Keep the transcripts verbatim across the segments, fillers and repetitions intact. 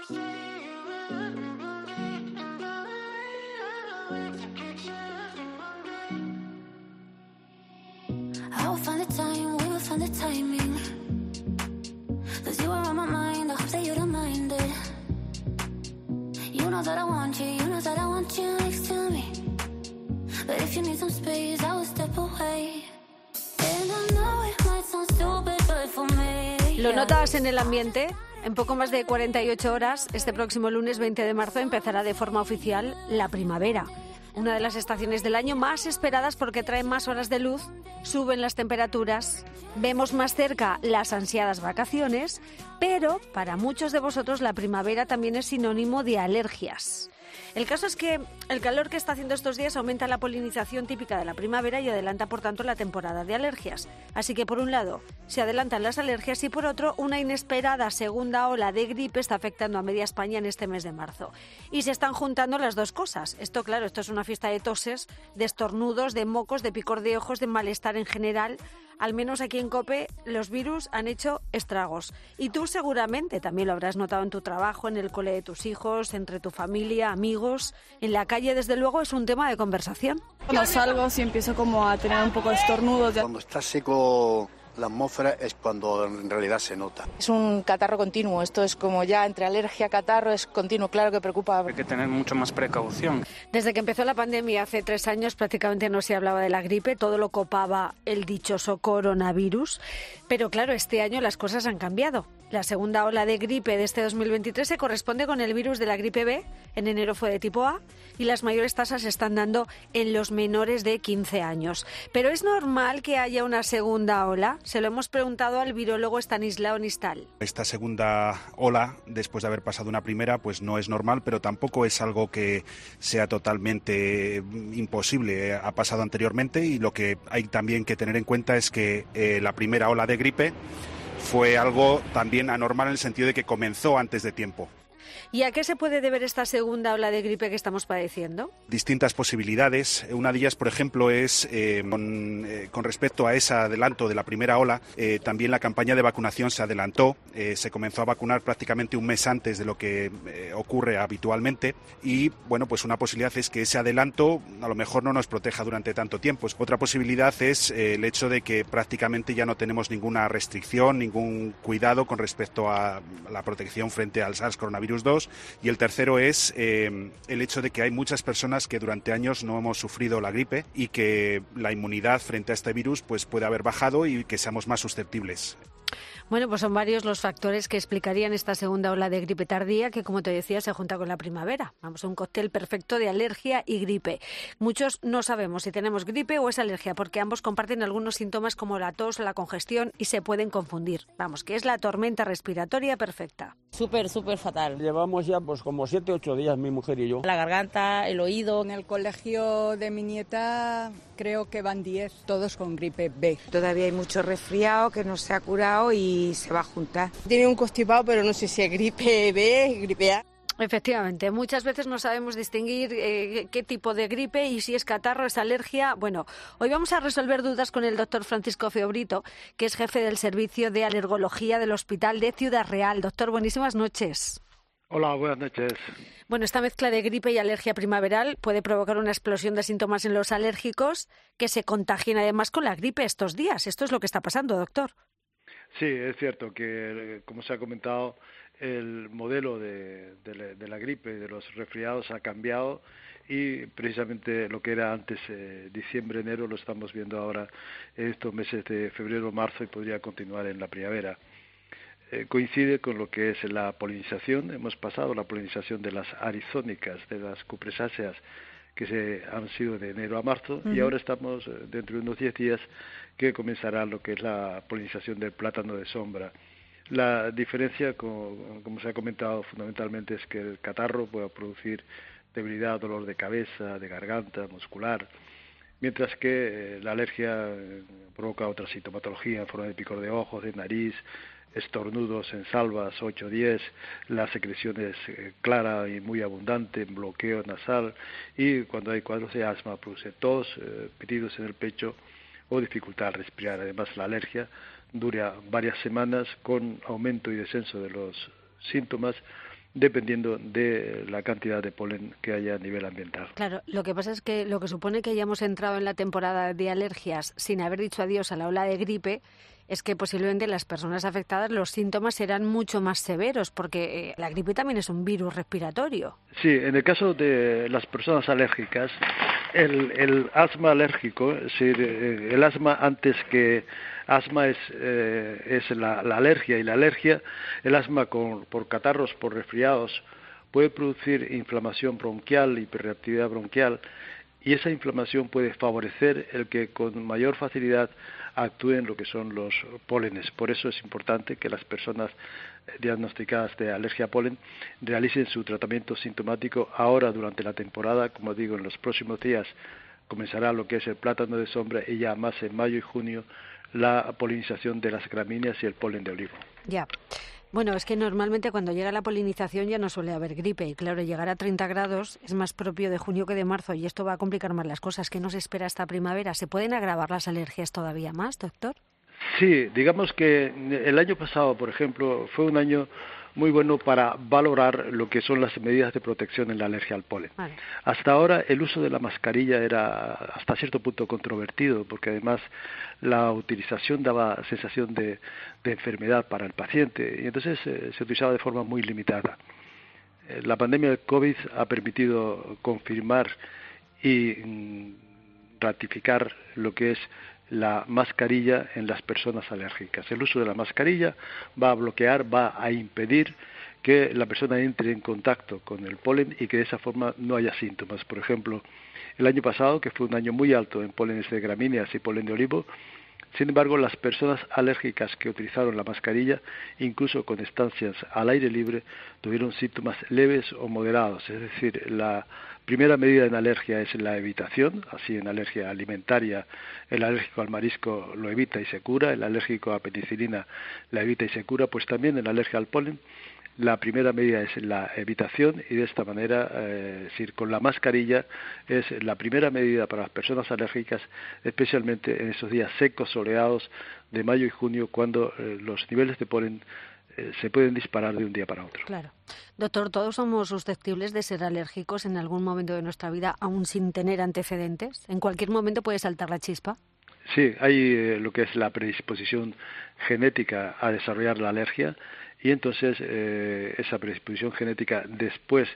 I will find the time, we will find the timing. Cause you are on my mind, I hope that you don't mind it. You know that I want you, you know that I want you next to me. But if you need some space, I will step away. And I know it might sound stupid, but for me. ¿Lo notas en el ambiente? En poco más de cuarenta y ocho horas, este próximo lunes veinte de marzo, empezará de forma oficial la primavera. Una de las estaciones del año más esperadas porque trae más horas de luz, suben las temperaturas, vemos más cerca las ansiadas vacaciones, pero para muchos de vosotros la primavera también es sinónimo de alergias. El caso es que el calor que está haciendo estos días aumenta la polinización típica de la primavera y adelanta, por tanto, la temporada de alergias. Así que, por un lado, se adelantan las alergias y, por otro, una inesperada segunda ola de gripe está afectando a media España en este mes de marzo. Y se están juntando las dos cosas. Esto, claro, esto es una fiesta de toses, de estornudos, de mocos, de picor de ojos, de malestar en general. Al menos aquí en COPE los virus han hecho estragos. Y tú seguramente también lo habrás notado en tu trabajo, en el cole de tus hijos, entre tu familia, amigos. En la calle, desde luego, es un tema de conversación. Cuando salgo sí empiezo como a tener un poco de estornudos. Cuando está seco la atmósfera es cuando en realidad se nota. Es un catarro continuo, esto es como ya entre alergia, catarro, es continuo, claro que preocupa. Hay que tener mucho más precaución. Desde que empezó la pandemia hace tres años prácticamente no se hablaba de la gripe, todo lo copaba el dichoso coronavirus, pero claro, este año las cosas han cambiado. La segunda ola de gripe de este dos mil veintitrés se corresponde con el virus de la gripe B, en enero fue de tipo A, y las mayores tasas se están dando en los menores de quince años. ¿Pero es normal que haya una segunda ola? Se lo hemos preguntado al virólogo Estanislao Nistal. Esta segunda ola, después de haber pasado una primera, pues no es normal, pero tampoco es algo que sea totalmente imposible. Ha pasado anteriormente y lo que hay también que tener en cuenta es que eh, la primera ola de gripe fue algo también anormal en el sentido de que comenzó antes de tiempo. ¿Y a qué se puede deber esta segunda ola de gripe que estamos padeciendo? Distintas posibilidades. Una de ellas, por ejemplo, es eh, con, eh, con respecto a ese adelanto de la primera ola, eh, también la campaña de vacunación se adelantó. Eh, se comenzó a vacunar prácticamente un mes antes de lo que eh, ocurre habitualmente y, bueno, pues una posibilidad es que ese adelanto a lo mejor no nos proteja durante tanto tiempo. Otra posibilidad es eh, el hecho de que prácticamente ya no tenemos ninguna restricción, ningún cuidado con respecto a la protección frente al SARS coronavirus dos. Y el tercero es eh, el hecho de que hay muchas personas que durante años no hemos sufrido la gripe y que la inmunidad frente a este virus pues puede haber bajado y que seamos más susceptibles. Bueno, pues son varios los factores que explicarían esta segunda ola de gripe tardía que, como te decía, se junta con la primavera. Vamos, un cóctel perfecto de alergia y gripe. Muchos no sabemos si tenemos gripe o es alergia porque ambos comparten algunos síntomas como la tos o la congestión y se pueden confundir. Vamos, que es la tormenta respiratoria perfecta. Súper, súper fatal. Llevamos ya pues como siete, ocho días mi mujer y yo. La garganta, el oído. En el colegio de mi nieta creo que van diez, todos con gripe B. Todavía hay mucho resfriado que no se ha curado y se va a juntar. Tiene un constipado, pero no sé si es gripe B, gripe A. Efectivamente, muchas veces no sabemos distinguir eh, qué tipo de gripe y si es catarro, es alergia. Bueno, hoy vamos a resolver dudas con el doctor Francisco Feobrito, que es jefe del servicio de alergología del Hospital de Ciudad Real. Doctor, buenísimas noches. Hola, buenas noches. Bueno, esta mezcla de gripe y alergia primaveral puede provocar una explosión de síntomas en los alérgicos que se contagien además con la gripe estos días. Esto es lo que está pasando, doctor. Sí, es cierto que, como se ha comentado, el modelo de, de, la, de la gripe y de los resfriados ha cambiado y precisamente lo que era antes eh, diciembre, enero, lo estamos viendo ahora en estos meses de febrero, marzo y podría continuar en la primavera. Eh, coincide con lo que es la polinización. Hemos pasado la polinización de las arizónicas, de las cupresáceas, que se han sido de enero a marzo, uh-huh. y ahora estamos eh, dentro de unos diez días que comenzará lo que es la polinización del plátano de sombra. La diferencia, como, como se ha comentado fundamentalmente, es que el catarro puede producir debilidad, dolor de cabeza, de garganta, muscular, mientras que eh, la alergia eh, provoca otra sintomatología en forma de picor de ojos, de nariz, estornudos en salvas ocho o diez, la secreción es eh, clara y muy abundante, bloqueo nasal, y cuando hay cuadros de asma produce tos, eh, pitidos en el pecho o dificultad al respirar. Además, la alergia dura varias semanas con aumento y descenso de los síntomas dependiendo de la cantidad de polen que haya a nivel ambiental. Claro, lo que pasa es que lo que supone que hayamos entrado en la temporada de alergias sin haber dicho adiós a la ola de gripe es que posiblemente las personas afectadas los síntomas serán mucho más severos, porque eh, la gripe también es un virus respiratorio. Sí, en el caso de las personas alérgicas, el, el asma alérgico, es decir, el asma antes que asma es, eh, es la, la alergia, y la alergia, el asma con, por catarros, por resfriados, puede producir inflamación bronquial, hiperreactividad bronquial, y esa inflamación puede favorecer el que con mayor facilidad actúen lo que son los pólenes. Por eso es importante que las personas diagnosticadas de alergia a polen realicen su tratamiento sintomático ahora durante la temporada. Como digo, en los próximos días comenzará lo que es el plátano de sombra y ya más en mayo y junio la polinización de las gramíneas y el polen de olivo. Ya. Bueno, es que normalmente cuando llega la polinización ya no suele haber gripe y claro, llegar a treinta grados es más propio de junio que de marzo y esto va a complicar más las cosas. ¿Qué nos espera esta primavera? ¿Se pueden agravar las alergias todavía más, doctor? Sí, digamos que el año pasado, por ejemplo, fue un año muy bueno para valorar lo que son las medidas de protección en la alergia al polen. Vale. Hasta ahora el uso de la mascarilla era hasta cierto punto controvertido, porque además la utilización daba sensación de, de enfermedad para el paciente, y entonces eh, se utilizaba de forma muy limitada. Eh, la pandemia del COVID ha permitido confirmar y mm, ratificar lo que es la mascarilla en las personas alérgicas. El uso de la mascarilla va a bloquear, va a impedir que la persona entre en contacto con el polen y que de esa forma no haya síntomas. Por ejemplo, el año pasado, que fue un año muy alto en pólenes de gramíneas y polen de olivo, sin embargo, las personas alérgicas que utilizaron la mascarilla, incluso con estancias al aire libre, tuvieron síntomas leves o moderados. Es decir, la primera medida en alergia es la evitación, así en alergia alimentaria el alérgico al marisco lo evita y se cura, el alérgico a penicilina la evita y se cura, pues también en la alergia al polen la primera medida es la evitación y de esta manera, eh, es decir, con la mascarilla es la primera medida para las personas alérgicas, especialmente en esos días secos, soleados de mayo y junio, cuando eh, los niveles de polen eh, se pueden disparar de un día para otro. Claro. Doctor, ¿todos somos susceptibles de ser alérgicos en algún momento de nuestra vida, aún sin tener antecedentes? ¿En cualquier momento puede saltar la chispa? Sí, hay eh, lo que es la predisposición genética a desarrollar la alergia, y entonces eh, esa predisposición genética después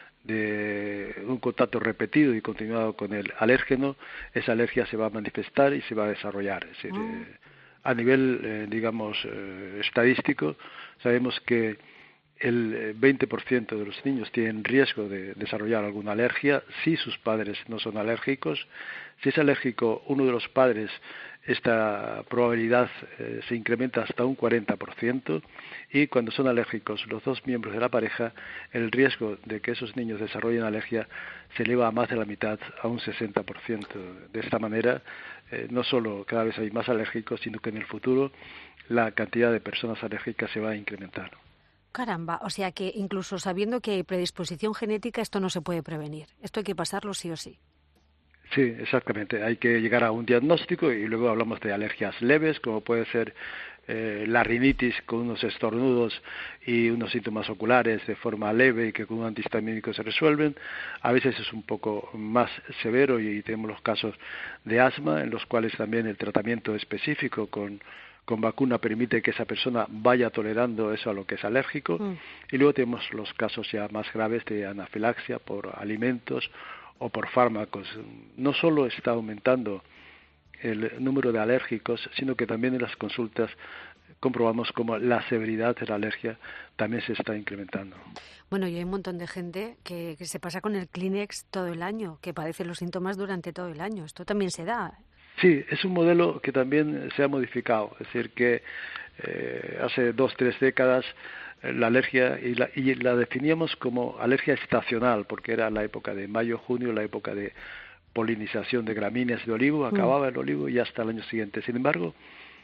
de un contacto repetido y continuado con el alérgeno, esa alergia se va a manifestar y se va a desarrollar. Es decir, oh. eh, a nivel, eh, digamos, eh, estadístico, sabemos que el veinte por ciento de los niños tienen riesgo de desarrollar alguna alergia si sus padres no son alérgicos. Si es alérgico uno de los padres, esta probabilidad eh, se incrementa hasta un cuarenta por ciento, y cuando son alérgicos los dos miembros de la pareja, el riesgo de que esos niños desarrollen alergia se eleva a más de la mitad, a un sesenta por ciento. De esta manera, eh, no solo cada vez hay más alérgicos, sino que en el futuro la cantidad de personas alérgicas se va a incrementar. Caramba, o sea que incluso sabiendo que hay predisposición genética, esto no se puede prevenir. Esto hay que pasarlo sí o sí. Sí, exactamente. Hay que llegar a un diagnóstico y luego hablamos de alergias leves, como puede ser eh, la rinitis con unos estornudos y unos síntomas oculares de forma leve y que con un antihistamínico se resuelven. A veces es un poco más severo y tenemos los casos de asma, en los cuales también el tratamiento específico con con vacuna permite que esa persona vaya tolerando eso a lo que es alérgico. Mm. Y luego tenemos los casos ya más graves de anafilaxia por alimentos o por fármacos. No solo está aumentando el número de alérgicos, sino que también en las consultas comprobamos como la severidad de la alergia también se está incrementando. Bueno, y hay un montón de gente que, que se pasa con el Kleenex todo el año, que padece los síntomas durante todo el año. Esto también se da. Sí, es un modelo que también se ha modificado, es decir, que eh, hace dos, tres décadas eh, la alergia, y la, y la definíamos como alergia estacional, porque era la época de mayo, junio, la época de polinización de gramíneas de olivo, acababa el olivo y hasta el año siguiente. Sin embargo,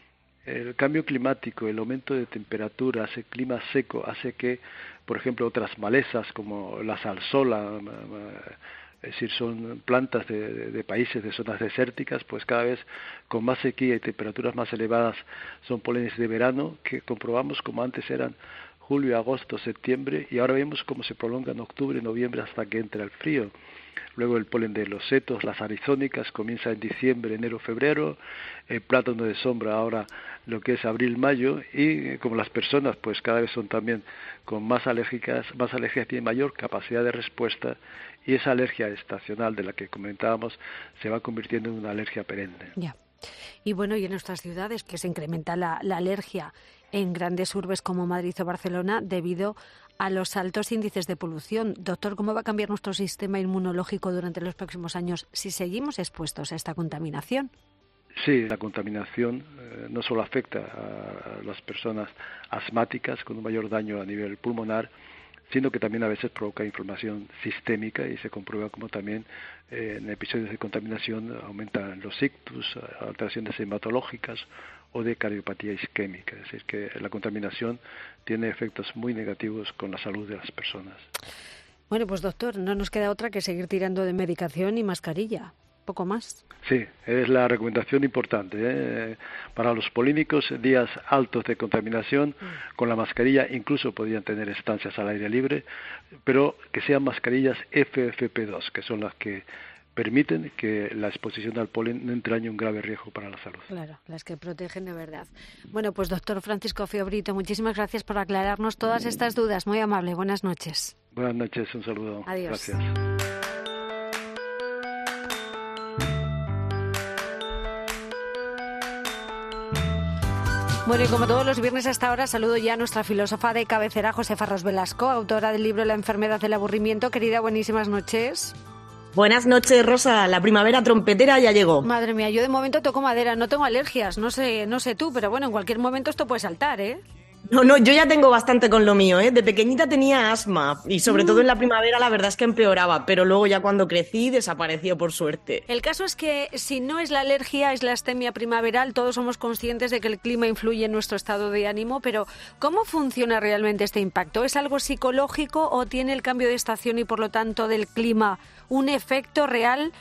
el cambio climático, el aumento de temperaturas, el clima seco, hace que, por ejemplo, otras malezas como la salsola, es decir, son plantas de, de, de países, de zonas desérticas, pues cada vez con más sequía y temperaturas más elevadas son polenes de verano que comprobamos como antes eran julio, agosto, septiembre, y ahora vemos cómo se prolonga en octubre, noviembre, hasta que entra el frío. Luego el polen de los setos, las arizónicas, comienza en diciembre, enero, febrero, el plátano de sombra ahora lo que es abril, mayo, y como las personas pues cada vez son también con más alérgicas, más alergias, tienen mayor capacidad de respuesta, y esa alergia estacional de la que comentábamos se va convirtiendo en una alergia perenne. Ya. Y bueno, y en nuestras ciudades, que se incrementa la, la alergia en grandes urbes como Madrid o Barcelona debido a los altos índices de polución. Doctor, ¿cómo va a cambiar nuestro sistema inmunológico durante los próximos años si seguimos expuestos a esta contaminación? Sí, la contaminación eh, no solo afecta a las personas asmáticas con un mayor daño a nivel pulmonar, sino que también a veces provoca inflamación sistémica, y se comprueba como también eh, en episodios de contaminación aumentan los ictus, alteraciones hematológicas o de cardiopatía isquémica. Es decir, que la contaminación tiene efectos muy negativos con la salud de las personas. Bueno, pues doctor, no nos queda otra que seguir tirando de medicación y mascarilla. Poco más. Sí, es la recomendación importante, ¿eh? Para los polínicos, días altos de contaminación, mm. con la mascarilla incluso podrían tener estancias al aire libre, pero que sean mascarillas F F P dos, que son las que permiten que la exposición al polen no entrañe un grave riesgo para la salud. Claro, las que protegen de verdad. Bueno, pues doctor Francisco Fiobrito, muchísimas gracias por aclararnos todas estas dudas. Muy amable, buenas noches. Buenas noches, un saludo. Adiós. Gracias. Bueno, y como todos los viernes hasta ahora, saludo ya a nuestra filósofa de cabecera, Josefa Ros Velasco, autora del libro La enfermedad del aburrimiento. Querida, buenísimas noches. Buenas noches, Rosa. La primavera trompetera ya llegó. Madre mía, yo de momento toco madera, no tengo alergias, no sé, no sé tú, pero bueno, en cualquier momento esto puede saltar, ¿eh? No, no, yo ya tengo bastante con lo mío, ¿eh? De pequeñita tenía asma y sobre mm. todo en la primavera la verdad es que empeoraba, pero luego ya cuando crecí desapareció por suerte. El caso es que si no es la alergia, es la astemia primaveral. Todos somos conscientes de que el clima influye en nuestro estado de ánimo, pero ¿cómo funciona realmente este impacto? ¿Es algo psicológico o tiene el cambio de estación y por lo tanto del clima un efecto real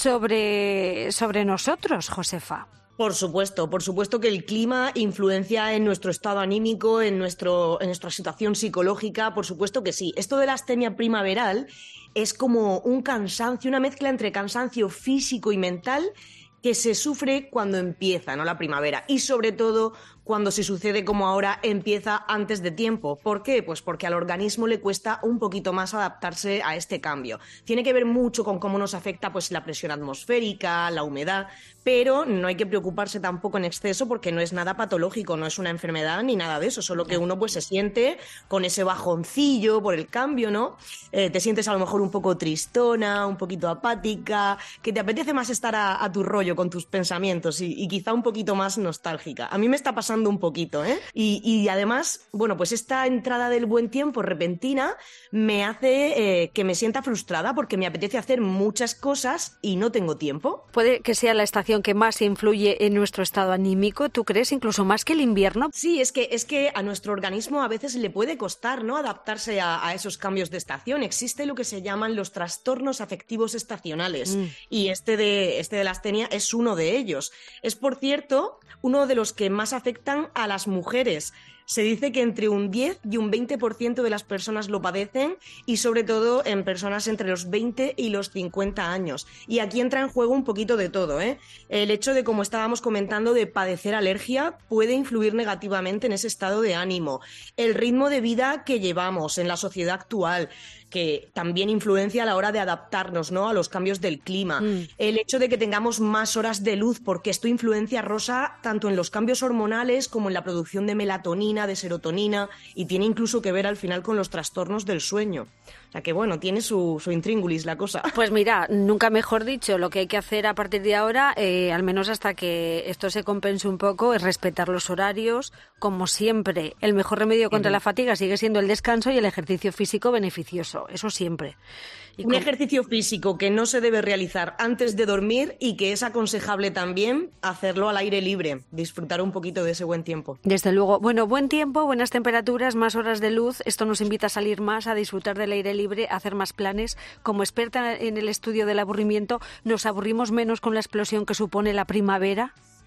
sobre, sobre nosotros, Josefa? Por supuesto, por supuesto que el clima influencia en nuestro estado anímico, en, nuestro, en nuestra situación psicológica, por supuesto que sí. Esto de la astemia primaveral es como un cansancio, una mezcla entre cansancio físico y mental que se sufre cuando empieza, ¿no?, la primavera, y sobre todo cuando se sucede como ahora, empieza antes de tiempo. ¿Por qué? Pues porque al organismo le cuesta un poquito más adaptarse a este cambio. Tiene que ver mucho con cómo nos afecta pues la presión atmosférica, la humedad, pero no hay que preocuparse tampoco en exceso porque no es nada patológico, no es una enfermedad ni nada de eso, solo que uno pues se siente con ese bajoncillo por el cambio, ¿no? Eh, te sientes a lo mejor un poco tristona, un poquito apática, que te apetece más estar a, a tu rollo con tus pensamientos y, y quizá un poquito más nostálgica. A mí me está pasando un poquito, ¿eh? Y, y además, bueno, pues esta entrada del buen tiempo repentina me hace eh, que me sienta frustrada porque me apetece hacer muchas cosas y no tengo tiempo. Puede que sea la estación que más influye en nuestro estado anímico, ¿tú crees? Incluso más que el invierno. Sí, es que, es que a nuestro organismo a veces le puede costar, ¿no?, adaptarse a, a esos cambios de estación. Existe lo que se llaman los trastornos afectivos estacionales mm. y este de, este de la astenia es uno de ellos. Es, por cierto, uno de los que más afectan a las mujeres. Se dice que entre un diez y un veinte por ciento de las personas lo padecen y sobre todo en personas entre los veinte y los cincuenta años. Y aquí entra en juego un poquito de todo, ¿eh? El hecho de, como estábamos comentando, de padecer alergia puede influir negativamente en ese estado de ánimo. El ritmo de vida que llevamos en la sociedad actual, que también influencia a la hora de adaptarnos, ¿no?, a los cambios del clima. Mm. El hecho de que tengamos más horas de luz, porque esto influencia, Rosa, tanto en los cambios hormonales como en la producción de melatonina, de serotonina, y tiene incluso que ver al final con los trastornos del sueño. O sea que, bueno, tiene su, su intríngulis la cosa. Pues mira, nunca mejor dicho, lo que hay que hacer a partir de ahora, eh, al menos hasta que esto se compense un poco, es respetar los horarios. Como siempre, el mejor remedio contra uh-huh. la fatiga sigue siendo el descanso y el ejercicio físico beneficioso, eso siempre. Y un con... ejercicio físico que no se debe realizar antes de dormir y que es aconsejable también hacerlo al aire libre, disfrutar un poquito de ese buen tiempo. Desde luego. Bueno, buen tiempo, buenas temperaturas, más horas de luz, esto nos invita a salir más, a disfrutar del aire libre, a hacer más planes. Como experta en el estudio del aburrimiento, ¿nos aburrimos menos con la explosión que supone la primavera?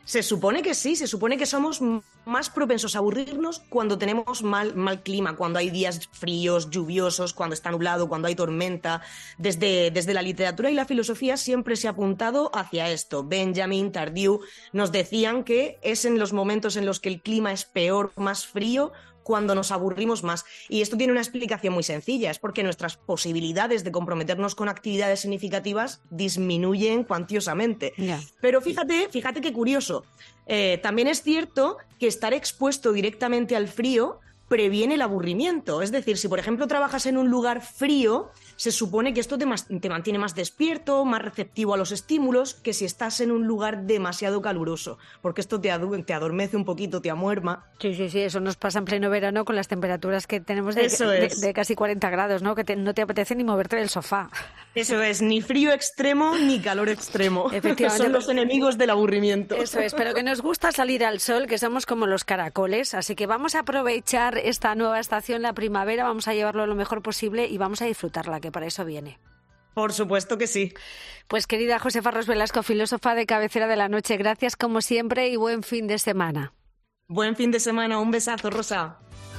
Se supone que sí, se supone que somos más propensos a aburrirnos cuando tenemos mal, mal clima, cuando hay días fríos, lluviosos, cuando está nublado, cuando hay tormenta. Desde, desde la literatura y la filosofía siempre se ha apuntado hacia esto. Benjamin, Tardieu nos decían que es en los momentos en los que el clima es peor, más frío, cuando nos aburrimos más. Y esto tiene una explicación muy sencilla, es porque nuestras posibilidades de comprometernos con actividades significativas disminuyen cuantiosamente. Yeah. Pero fíjate, fíjate qué curioso, eh, también es cierto que estar expuesto directamente al frío previene el aburrimiento. Es decir, si por ejemplo trabajas en un lugar frío, se supone que esto te, más, te mantiene más despierto, más receptivo a los estímulos, que si estás en un lugar demasiado caluroso, porque esto te, adu- te adormece un poquito, te amuerma. Sí, sí, sí, eso nos pasa en pleno verano con las temperaturas que tenemos de, eso de, es. de, de casi cuarenta grados, ¿no? Que te, no te apetece ni moverte del sofá. Eso es, ni frío extremo ni calor extremo. Efectivamente. Son los enemigos del aburrimiento. Eso es, pero que nos gusta salir al sol, que somos como los caracoles, así que vamos a aprovechar esta nueva estación, la primavera, vamos a llevarlo lo mejor posible y vamos a disfrutarla, que para eso viene. Por supuesto que sí. Pues querida Josefa Ros Velasco, filósofa de cabecera de la noche, gracias como siempre y buen fin de semana. Buen fin de semana, un besazo, Rosa.